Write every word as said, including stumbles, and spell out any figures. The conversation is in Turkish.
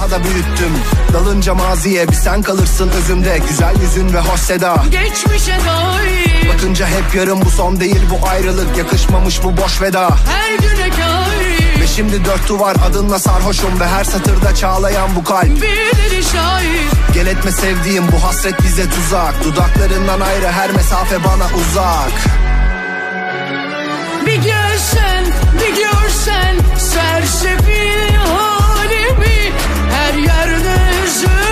da büyüttüm. Dalınca maziye bir sen kalırsın özümde. Güzel yüzün ve hoş seda, geçmişe dair. Bakınca hep yarım, bu son değil bu ayrılık. Yakışmamış bu boş veda, her güne kair. Ve şimdi dört duvar adınla sarhoşum. Ve her satırda çağlayan bu kalp birileri şair. Gel etme sevdiğim, bu hasret bize tuzak. Dudaklarından ayrı her mesafe bana uzak. Bir gelsen, bir görsen sersefil halimi, her yerde üzül.